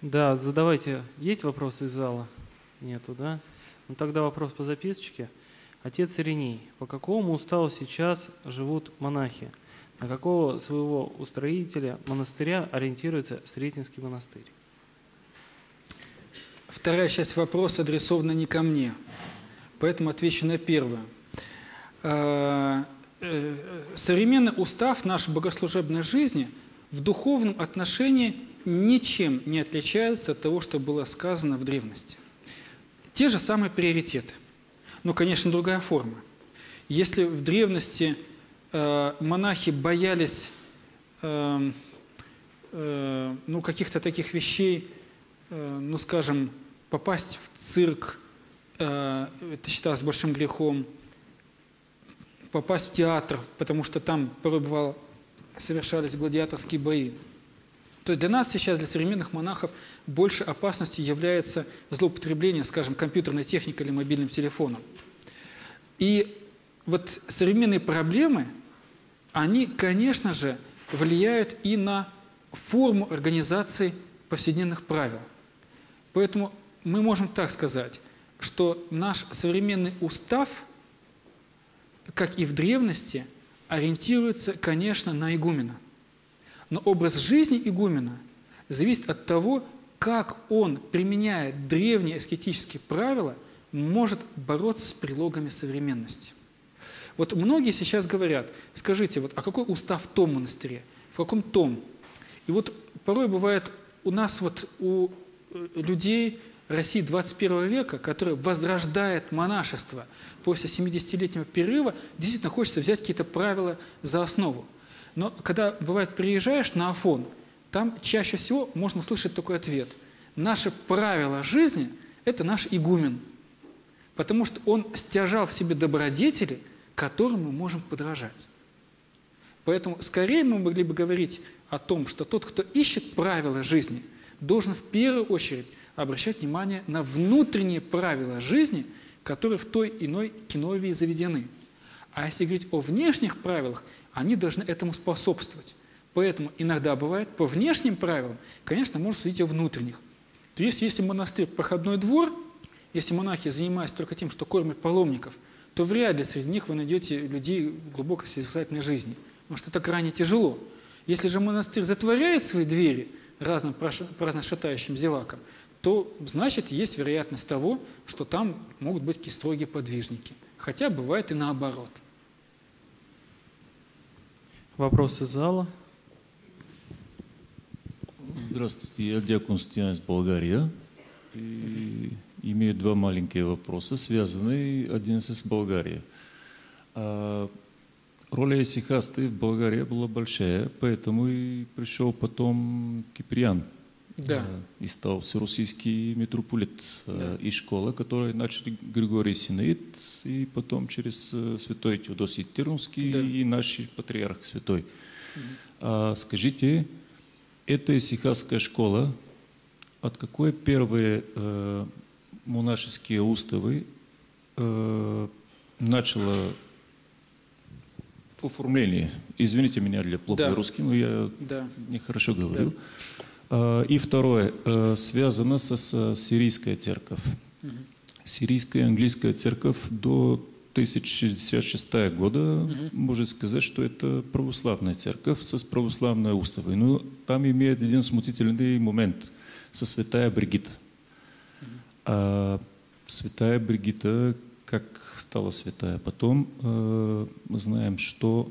Да, задавайте. Есть вопросы из зала? Нету, да? Ну тогда вопрос по записочке. Отец Ириней, по какому уставу сейчас живут монахи? На какого своего устроителя монастыря ориентируется Сретенский монастырь? Вторая часть вопроса адресована не ко мне, поэтому отвечу на первую. Современный устав нашей богослужебной жизни в духовном отношении ничем не отличается от того, что было сказано в древности. Те же самые приоритеты, но, конечно, другая форма. Если в древности монахи боялись каких-то таких вещей, скажем, попасть в цирк, это считалось большим грехом, попасть в театр, потому что там порой бывало совершались гладиаторские бои, то для нас сейчас, для современных монахов, больше опасностью является злоупотребление, скажем, компьютерной техникой или мобильным телефоном. И вот современные проблемы, они, конечно же, влияют и на форму организации повседневных правил. Поэтому мы можем так сказать, что наш современный устав, как и в древности, ориентируется, конечно, на игумена. Но образ жизни игумена зависит от того, как он, применяя древние аскетические правила, может бороться с прилогами современности. Вот многие сейчас говорят, скажите, вот, а какой устав в том монастыре, в каком том? И вот порой бывает у нас, вот, у людей России 21 века, которая возрождает монашество после 70-летнего перерыва, действительно хочется взять какие-то правила за основу. Но когда, бывает, приезжаешь на Афон, там чаще всего можно услышать такой ответ. Наше правило жизни – это наш игумен, потому что он стяжал в себе добродетели, которым мы можем подражать. Поэтому скорее мы могли бы говорить о том, что тот, кто ищет правила жизни, должен в первую очередь обращать внимание на внутренние правила жизни, которые в той иной киновии заведены. А если говорить о внешних правилах, они должны этому способствовать. Поэтому иногда бывает, по внешним правилам, конечно, можно судить о внутренних. То есть, если монастырь – проходной двор, если монахи занимаются только тем, что кормят паломников, то вряд ли среди них вы найдете людей глубоко созерцательной жизни, потому что это крайне тяжело. Если же монастырь затворяет свои двери разным праздно шатающим зевакам, то, значит, есть вероятность того, что там могут быть такие строгие подвижники. Хотя бывает и наоборот. Вопросы из зала? Здравствуйте, я диакон Студиан из Болгарии. И имею два маленькие вопроса, связанные один с Болгарией. Роля исихасты в Болгарии была большая, поэтому и пришел потом Киприан. Да. И стал всероссийский митрополит. Да. И школа, которую начали Григорий Синаид, и потом через святой Теодосий Тирунский, да, и наш патриарх святой. Скажите, эта исихасская школа, от какой первые монашеские уставы начала оформление? Извините меня для плохо, да, русский, но я, да, нехорошо говорю. Да. И второе, связано с сирийской церковью. Сирийская английская церковь до 1066 года, можно сказать, что это православная церковь с православной уставой. Но там имеет один смутительный момент со святая Бригитта. Святая Бригитта, как стала святая потом, мы знаем, что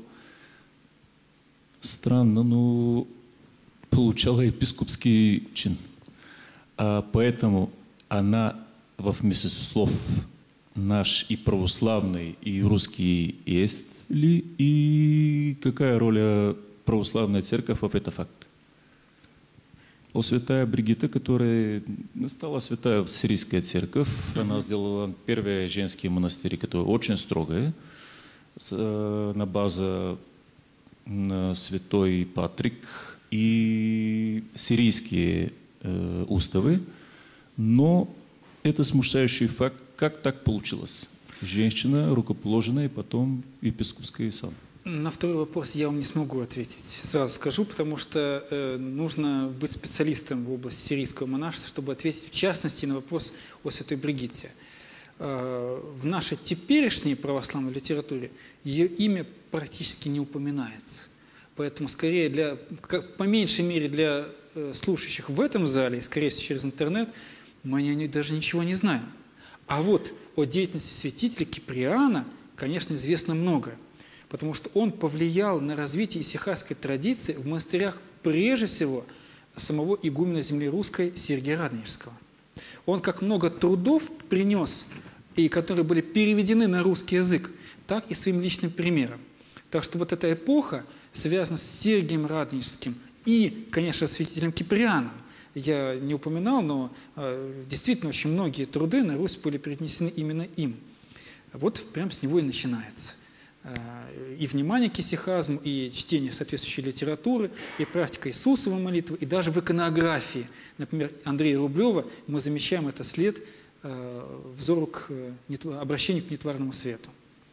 странно, но получала епископский чин. Поэтому она во вместе слов наш и православный, и русский есть ли, и какая роль православной церкви в этом факте? О святая Бригитта, которая стала святая в сирийской церковь, она сделала первый женский монастырь, который очень строгий, на базе святой Патрик и сирийские уставы, но это смущающий факт, как так получилось. Женщина рукоположенная, и потом епископский сан. На второй вопрос я вам не смогу ответить, сразу скажу, потому что нужно быть специалистом в области сирийского монашества, чтобы ответить в частности на вопрос о святой Бригитте. В нашей теперешней православной литературе ее имя практически не упоминается. Поэтому скорее по меньшей мере для слушающих в этом зале, и скорее всего через интернет, мы о ней даже ничего не знаем. А вот о деятельности святителя Киприана, конечно, известно многое, потому что он повлиял на развитие исихастской традиции в монастырях прежде всего самого игумена земли русской Сергия Радонежского. Он как много трудов принес, и которые были переведены на русский язык, так и своим личным примером. Так что вот эта эпоха связана с Сергием Радонежским и, конечно, святителем Киприаном. Я не упоминал, но действительно очень многие труды на Русь были перенесены именно им. Вот прям с него и начинается. И внимание к исихазму, и чтение соответствующей литературы, и практика Иисусовой молитвы, и даже в иконографии. Например, Андрея Рублева мы замечаем этот след взору к обращению к нетварному свету.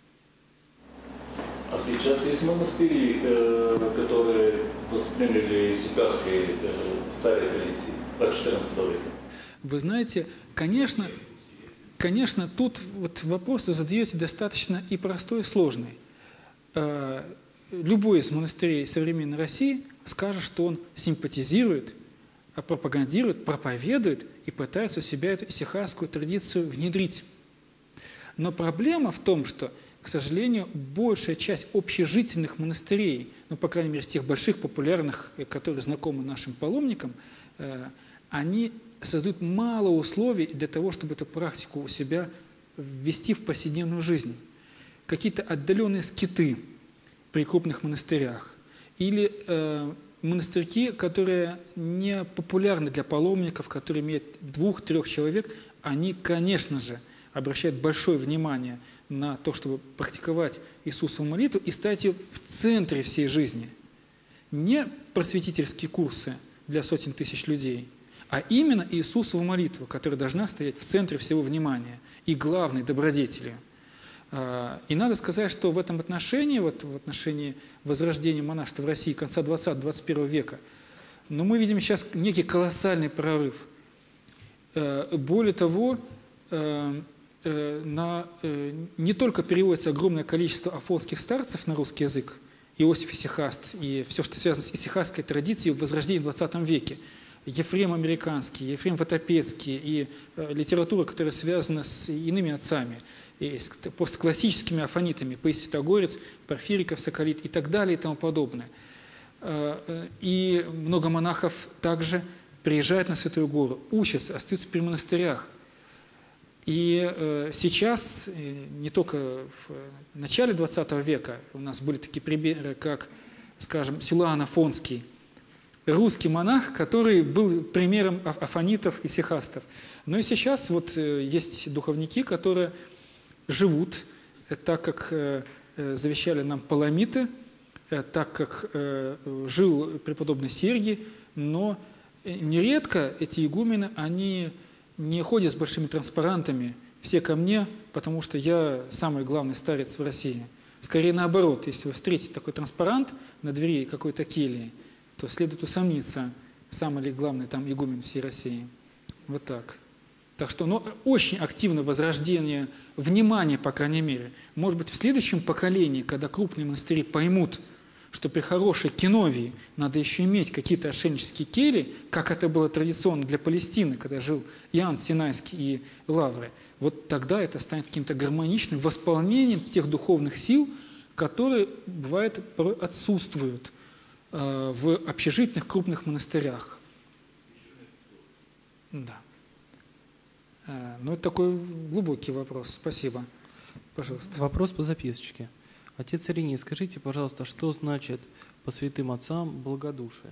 А сейчас есть монастыри, которые восприняли исихастской старой традиции от XIV века? Вы знаете, конечно, тут вот вопросы задаете достаточно и простой, и сложный. Любой из монастырей современной России скажет, что он симпатизирует, пропагандирует, проповедует и пытается у себя эту исихастскую традицию внедрить. Но проблема в том, что, к сожалению, большая часть общежительных монастырей, ну, по крайней мере, из тех больших, популярных, которые знакомы нашим паломникам, они создают мало условий для того, чтобы эту практику у себя ввести в повседневную жизнь. Какие-то отдаленные скиты при крупных монастырях или монастырьки, которые не популярны для паломников, которые имеют 2-3 человек, они, конечно же, обращают большое внимание на то, чтобы практиковать Иисусову молитву и ставить ее в центре всей жизни. Не просветительские курсы для сотен тысяч людей, а именно Иисусову молитву, которая должна стоять в центре всего внимания и главной добродетелью. И надо сказать, что в этом отношении, вот в отношении возрождения монашества в России конца 20-21 века, но мы видим сейчас некий колоссальный прорыв. Более того, не только переводится огромное количество афонских старцев на русский язык, Иосиф Исихаст и все, что связано с исихастской традицией возрождения в 20 веке, Ефрем Американский, Ефрем Ватопецкий и литература, которая связана с иными отцами, и с постклассическими афонитами, Паисий Святогорец, Порфириков, Соколит и так далее и тому подобное. И много монахов также приезжают на Святую Гору, учатся, остаются при монастырях. И сейчас, не только в начале 20 века, у нас были такие примеры, как, скажем, Силуан Афонский, русский монах, который был примером афонитов и исихастов. Но и сейчас вот есть духовники, которые живут так, как завещали нам паламиты, так, как жил преподобный Сергий, но нередко эти игумены, они не ходят с большими транспарантами «все ко мне, потому что я самый главный старец в России». Скорее наоборот, если вы встретите такой транспарант на двери какой-то кельи, то следует усомниться, самый ли главный там игумен всей России. Вот так. Так что очень активное возрождение внимания, по крайней мере. Может быть, в следующем поколении, когда крупные монастыри поймут, что при хорошей киновии надо еще иметь какие-то отшельнические кельи, как это было традиционно для Палестины, когда жил Иоанн Синайский и Лавры, вот тогда это станет каким-то гармоничным восполнением тех духовных сил, которые, бывает, порой отсутствуют в общежитных крупных монастырях. Да. Ну, это такой глубокий вопрос. Спасибо. Пожалуйста. Вопрос по записочке. Отец Ириней, скажите, пожалуйста, что значит по святым отцам благодушие?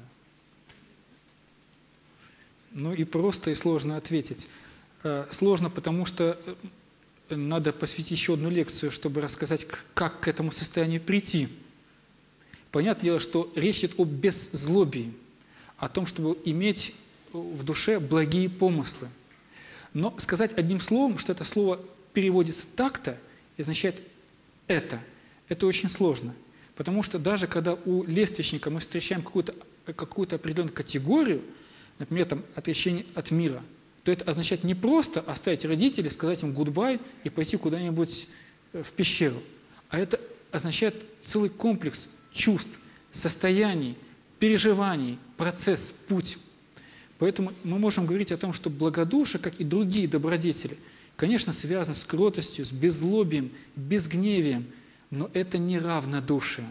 Ну и просто, и сложно ответить. Сложно, потому что надо посвятить еще одну лекцию, чтобы рассказать, как к этому состоянию прийти. Понятное дело, что речь идет о беззлобии, о том, чтобы иметь в душе благие помыслы. Но сказать одним словом, что это слово переводится так-то, означает это очень сложно. Потому что даже когда у лествичника мы встречаем какую-то определенную категорию, например, там, отречение от мира, то это означает не просто оставить родителей, сказать им гудбай и пойти куда-нибудь в пещеру, а это означает целый комплекс чувств, состояний, переживаний, процесс, путь. Поэтому мы можем говорить о том, что благодушие, как и другие добродетели, конечно, связано с кротостью, с беззлобием, безгневием, но это не равнодушие.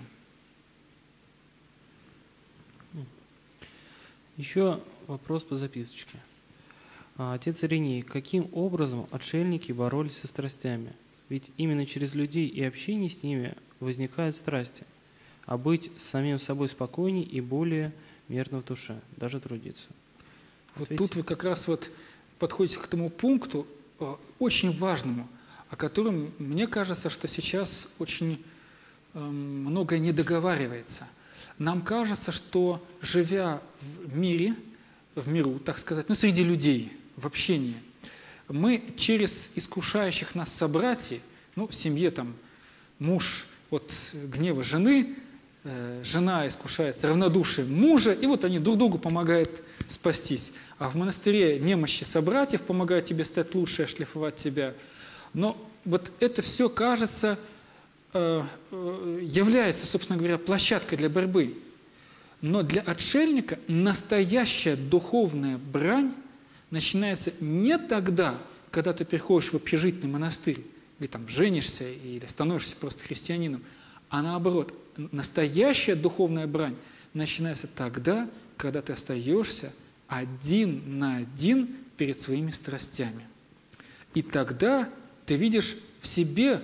Еще вопрос по записочке. Отец Ириней, каким образом отшельники боролись со страстями? Ведь именно через людей и общение с ними возникают страсти. А быть с самим собой спокойней и более мирно в душе, даже трудиться. Вот тут вы как раз вот подходите к тому пункту, очень важному, о котором, мне кажется, что сейчас очень многое не договаривается. Нам кажется, что, живя в миру, так сказать, среди людей, в общении, мы через искушающих нас собратьев, в семье там муж от гнева жены, жена искушается равнодушием мужа, и вот они друг другу помогают спастись. А в монастыре немощи собратьев помогают тебе стать лучше, ошлифовать тебя. Но вот это все, кажется, является, собственно говоря, площадкой для борьбы. Но для отшельника настоящая духовная брань начинается не тогда, когда ты приходишь в общежитный монастырь, или там женишься, или становишься просто христианином, а наоборот, настоящая духовная брань начинается тогда, когда ты остаешься один на один перед своими страстями. И тогда ты видишь в себе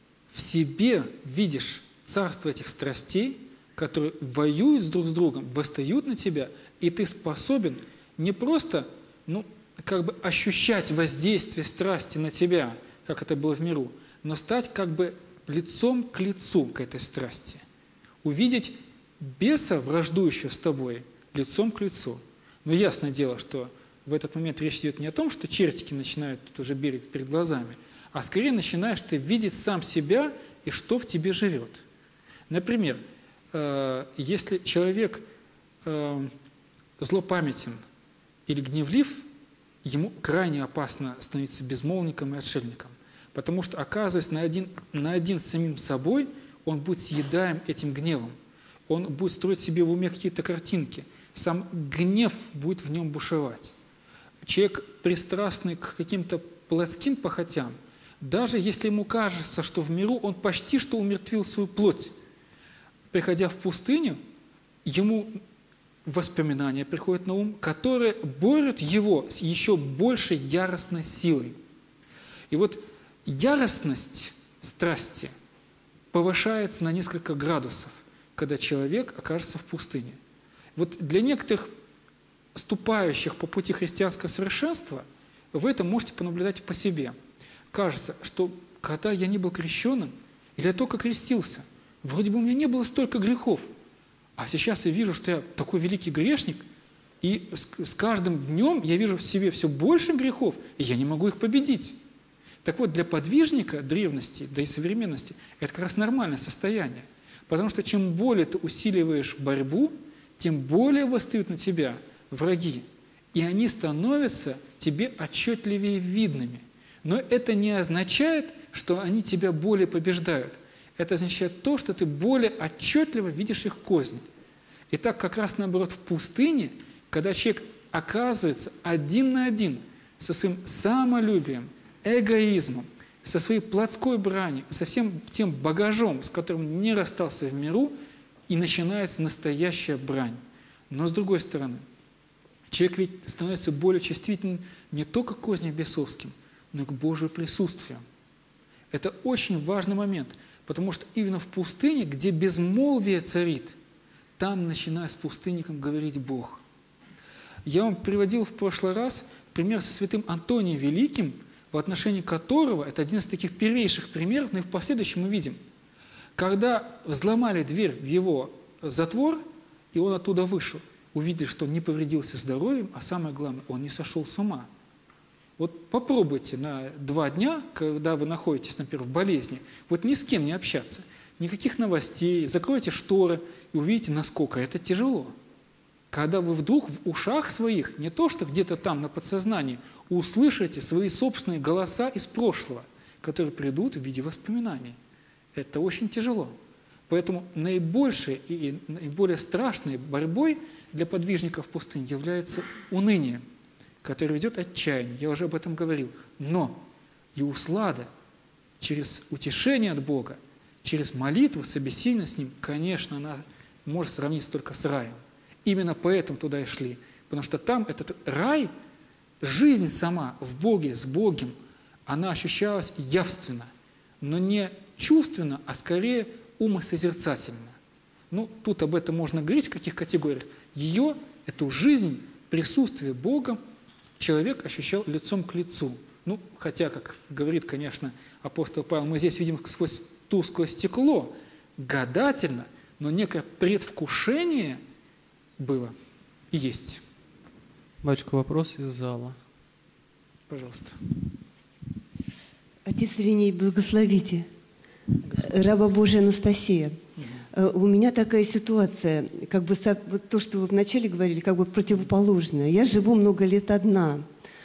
видишь царство этих страстей, которые воюют друг с другом, восстают на тебя, и ты способен не просто ощущать воздействие страсти на тебя, как это было в миру, но стать лицом к лицу к этой страсти. Увидеть беса, враждующего с тобой, лицом к лицу. Но ясное дело, что в этот момент речь идет не о том, что чертики начинают тут уже бегать перед глазами, а скорее начинаешь ты видеть сам себя и что в тебе живет. Например, если человек злопамятен или гневлив, ему крайне опасно становиться безмолвником и отшельником. Потому что, оказываясь на один с самим собой, он будет съедаем этим гневом. Он будет строить себе в уме какие-то картинки. Сам гнев будет в нем бушевать. Человек, пристрастный к каким-то плотским похотям, даже если ему кажется, что в миру он почти что умертвил свою плоть, приходя в пустыню, ему воспоминания приходят на ум, которые борют его с еще большей яростной силой. И вот яростность страсти повышается на несколько градусов, когда человек окажется в пустыне. Вот для некоторых ступающих по пути христианского совершенства вы это можете понаблюдать по себе. Кажется, что когда я не был крещенным, или я только крестился, вроде бы у меня не было столько грехов, а сейчас я вижу, что я такой великий грешник, и с каждым днем я вижу в себе все больше грехов, и я не могу их победить. Так вот, для подвижника древности, да и современности, это как раз нормальное состояние. Потому что чем более ты усиливаешь борьбу, тем более восстают на тебя враги. И они становятся тебе отчетливее видными. Но это не означает, что они тебя более побеждают. Это означает то, что ты более отчетливо видишь их козни. И так как раз наоборот в пустыне, когда человек оказывается один на один со своим самолюбием, эгоизмом, со своей плотской бранью, со всем тем багажом, с которым не расстался в миру, и начинается настоящая брань. Но с другой стороны, человек ведь становится более чувствительным не только к козням бесовским, но и к Божию присутствию. Это очень важный момент, потому что именно в пустыне, где безмолвие царит, там начинает с пустынником говорить Бог. Я вам приводил в прошлый раз пример со святым Антонием Великим, в отношении которого, это один из таких первейших примеров, но и в последующем мы видим, когда взломали дверь в его затвор, и он оттуда вышел, увидели, что он не повредился здоровьем, а самое главное, он не сошел с ума. Вот попробуйте на 2 дня, когда вы находитесь, например, в болезни, вот ни с кем не общаться, никаких новостей, закройте шторы и увидите, насколько это тяжело. Когда вы вдруг в ушах своих, не то что где-то там на подсознании, услышите свои собственные голоса из прошлого, которые придут в виде воспоминаний. Это очень тяжело. Поэтому наибольшей и наиболее страшной борьбой для подвижников пустыни является уныние, которое ведет отчаяние. Я уже об этом говорил. Но и услада через утешение от Бога, через молитву, собеседование с Ним, конечно, она может сравниться только с раем. Именно поэтому туда и шли. Потому что там этот рай, жизнь сама в Боге, с Богом, она ощущалась явственно, но не чувственно, а скорее умосозерцательно. Ну, тут об этом можно говорить, в каких категориях. Ее, эту жизнь, присутствие Бога, человек ощущал лицом к лицу. Ну, хотя, как говорит, конечно, апостол Павел, мы здесь видим сквозь тусклое стекло, гадательно, но некое предвкушение было и есть. Батюшка, вопрос из зала. Пожалуйста. Отец Ириней, благословите. Раба Божия Анастасия. У меня такая ситуация, как бы вот то, что вы вначале говорили, как бы противоположная. Я живу много лет одна.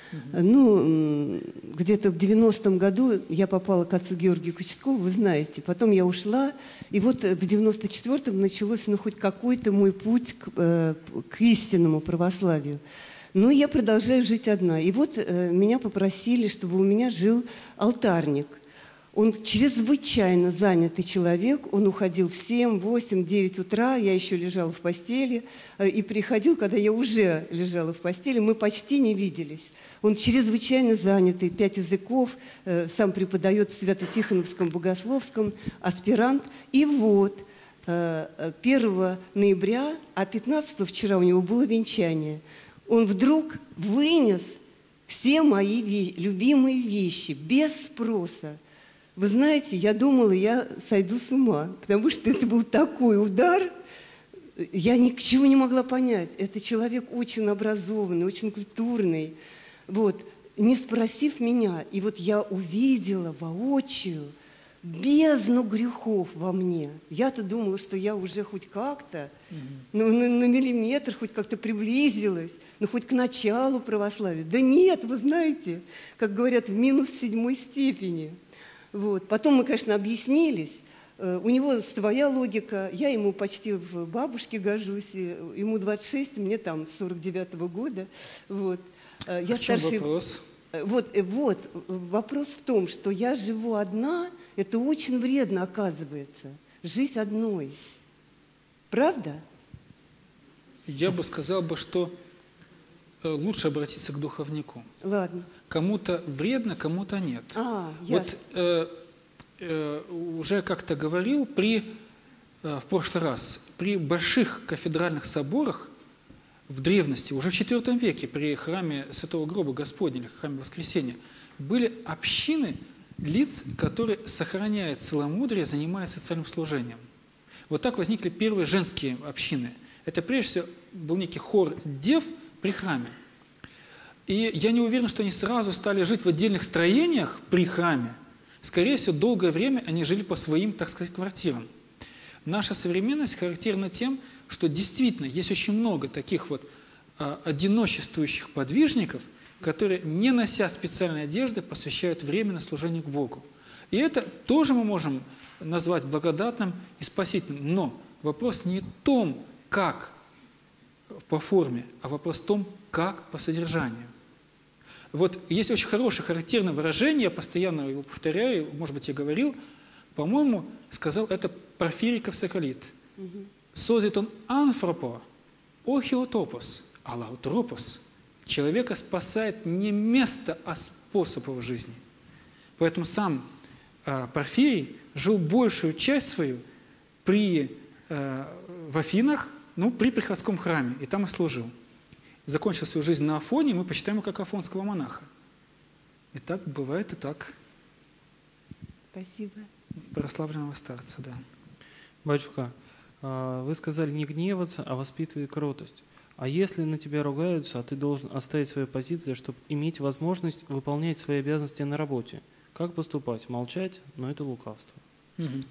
Ну, где-то в 90-м году я попала к отцу Георгию Кочеткову, вы знаете. Потом я ушла, и вот в 94-м началось, ну, хоть какой-то мой путь к истинному православию. Но я продолжаю жить одна. И вот меня попросили, чтобы у меня жил алтарник. Он чрезвычайно занятый человек, он уходил в 7, 8, 9 утра, я еще лежала в постели, и приходил, когда я уже лежала в постели, мы почти не виделись. Он чрезвычайно занятый, 5 языков, сам преподает в Свято-Тихоновском богословском, аспирант. И вот 1 ноября, а 15 вчера у него было венчание, он вдруг вынес все мои любимые вещи без спроса. Вы знаете, я думала, я сойду с ума, потому что это был такой удар, я ничего не могла понять. Это человек очень образованный, очень культурный, вот, не спросив меня. И вот я увидела воочию бездну грехов во мне. Я-то думала, что я уже хоть как-то, ну, на миллиметр хоть как-то приблизилась, ну, хоть к началу православия. Да нет, вы знаете, как говорят, в минус 7 степени. Вот. Потом мы, конечно, объяснились. У него своя логика. Я ему почти в бабушке гожусь. Ему 26, мне там с 49-го года. Вот. Я в чем старший... вопрос? Вот, вопрос в том, что я живу одна, это очень вредно, оказывается. Жить одной. Правда? Я бы сказал, что лучше обратиться к духовнику. Ладно. Кому-то вредно, кому-то нет. Вот уже как-то говорил, в прошлый раз, при больших кафедральных соборах в древности, уже в IV веке, при храме Святого Гроба Господня, или храме Воскресения, были общины лиц, которые, сохраняя целомудрие, занимались социальным служением. Вот так возникли первые женские общины. Это прежде всего был некий хор дев при храме. И я не уверен, что они сразу стали жить в отдельных строениях при храме. Скорее всего, долгое время они жили по своим, так сказать, квартирам. Наша современность характерна тем, что действительно есть очень много таких вот одиночествующих подвижников, которые, не нося специальной одежды, посвящают время на служение к Богу. И это тоже мы можем назвать благодатным и спасительным. Но вопрос не в том, как по форме, а вопрос в том, как по содержанию. Вот есть очень хорошее, характерное выражение, я постоянно его повторяю, может быть, я говорил, по-моему, сказал это Порфирий Кавсоколит. «Созит он анфропо, охиотопос, алаутропос». Человека спасает не место, а способ его жизни. Поэтому сам Порфирий жил большую часть свою в Афинах, при приходском храме, и там и служил. Закончил свою жизнь на Афоне, мы почитаем его как афонского монаха. И так бывает и так. Спасибо. Прославленного старца, да. Батюшка, вы сказали не гневаться, а воспитывать кротость. А если на тебя ругаются, а ты должен оставить свою позицию, чтобы иметь возможность выполнять свои обязанности на работе, как поступать? Молчать? Но это лукавство.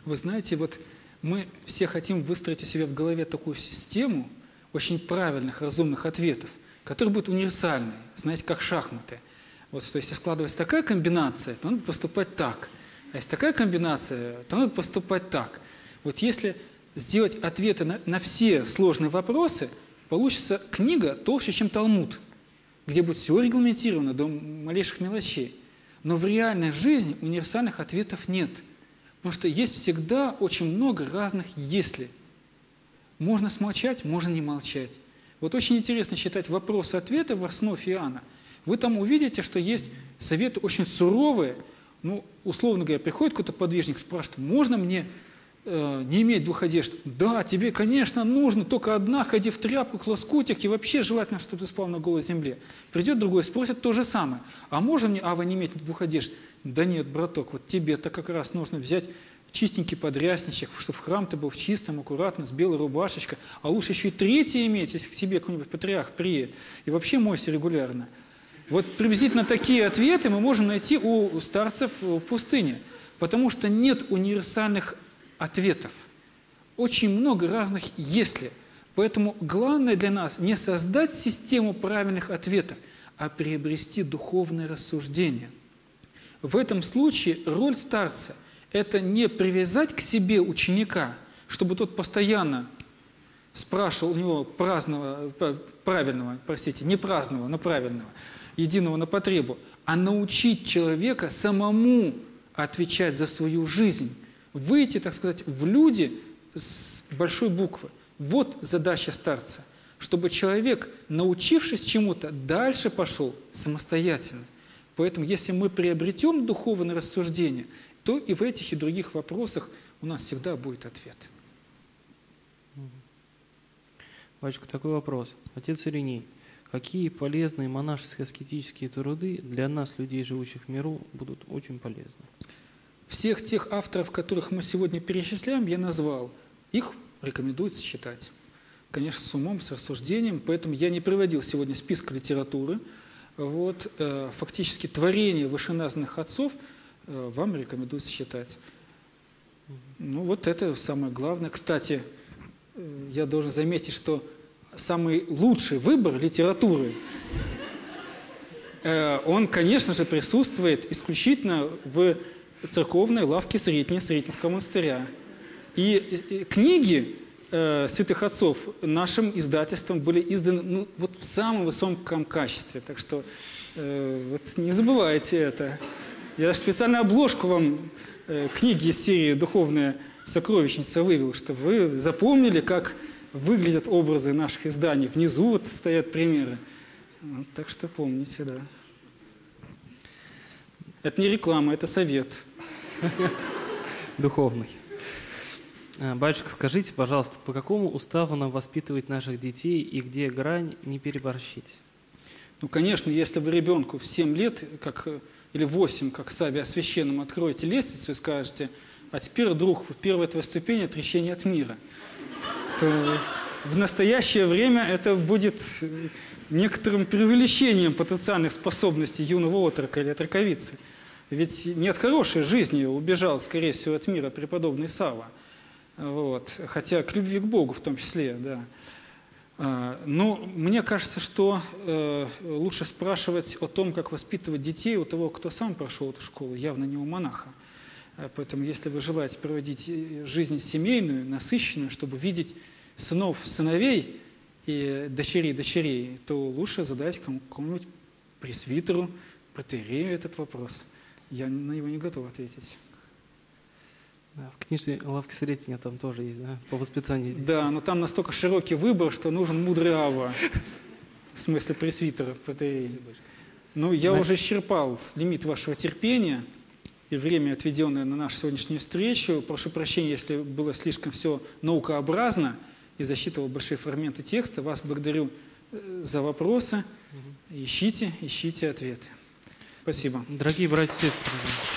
Вы знаете, вот мы все хотим выстроить у себя в голове такую систему очень правильных, разумных ответов, которые будут универсальны, знаете, как шахматы. Вот что если складывается такая комбинация, то надо поступать так. А если такая комбинация, то надо поступать так. Вот если сделать ответы на все сложные вопросы, получится книга толще, чем Талмуд, где будет все регламентировано до малейших мелочей. Но в реальной жизни универсальных ответов нет. Потому что есть всегда очень много разных «если». Можно смолчать, можно не молчать. Вот очень интересно читать вопросы-ответы в основе Иоанна. Вы там увидите, что есть советы очень суровые. Ну, условно говоря, приходит какой-то подвижник, спрашивает, можно мне не иметь двух одежд? Да, тебе, конечно, нужно только одна, ходи в тряпках, лоскутях, и вообще желательно, чтобы ты спал на голой земле. Придет другой, спросит то же самое. А можно мне, Ава, не иметь двух одежд? Да нет, браток, вот тебе-то как раз нужно взять чистенький подрясничек, чтобы в храм ты был в чистом, аккуратно, с белой рубашечкой, а лучше еще и третий иметь, если к тебе какой-нибудь патриарх приедет. И вообще мойся регулярно. Вот приблизительно такие ответы мы можем найти у старцев в пустыне, потому что нет универсальных ответов. Очень много разных «если». Поэтому главное для нас не создать систему правильных ответов, а приобрести духовное рассуждение. В этом случае роль старца – это не привязать к себе ученика, чтобы тот постоянно спрашивал у него не праздного, но правильного, единого на потребу, а научить человека самому отвечать за свою жизнь, выйти, так сказать, в люди с большой буквы. Вот задача старца, чтобы человек, научившись чему-то, дальше пошел самостоятельно. Поэтому, если мы приобретем духовное рассуждение, то и в этих и других вопросах у нас всегда будет ответ. Батюшка, такой вопрос. Отец Ириней, какие полезные монашеские аскетические труды для нас, людей, живущих в миру, будут очень полезны? Всех тех авторов, которых мы сегодня перечисляем, я назвал. Их рекомендуется читать. Конечно, с умом, с рассуждением. Поэтому я не приводил сегодня списка литературы. Вот, фактически творения вышеназванных отцов вам рекомендуется читать. Ну вот это самое главное. Кстати, я должен заметить, что самый лучший выбор литературы, он, конечно же, присутствует исключительно в церковной лавке Сретенского монастыря. И книги святых отцов нашим издательством были изданы вот в самом высоком качестве. Так что вот не забывайте это. Я даже специальную обложку вам книги из серии «Духовная сокровищница» вывел, чтобы вы запомнили, как выглядят образы наших изданий. Внизу вот стоят примеры. Вот, так что помните, да. Это не реклама, это совет. Духовный. Батюшка, скажите, пожалуйста, по какому уставу нам воспитывать наших детей и где грань не переборщить? Ну, конечно, если вы ребенку в 7 лет, или 8, как Савве Священному, откроете лестницу и скажете, а теперь, друг, первая твоя ступень – отречение от мира, то в настоящее время это будет некоторым преувеличением потенциальных способностей юного отрока или отроковицы. Ведь не от хорошей жизни убежал, скорее всего, от мира преподобный Савва. Вот. Хотя к любви к Богу в том числе, да. Но мне кажется, что лучше спрашивать о том, как воспитывать детей у того, кто сам прошел эту школу, явно не у монаха. Поэтому, если вы желаете проводить жизнь семейную, насыщенную, чтобы видеть сынов, сыновей и дочерей, то лучше задать какому-нибудь пресвитеру, протоиерею этот вопрос. Я на него не готов ответить. Да, в книжной лавке Сретения там тоже есть, да, по воспитанию детей. Да, но там настолько широкий выбор, что нужен мудрый Ава, в смысле пресвитера, протоиерея. Ну, я уже исчерпал лимит вашего терпения и время, отведенное на нашу сегодняшнюю встречу. Прошу прощения, если было слишком все наукообразно и засчитывал большие фрагменты текста. Вас благодарю за вопросы. Ищите ответы. Спасибо. Дорогие братья и сестры,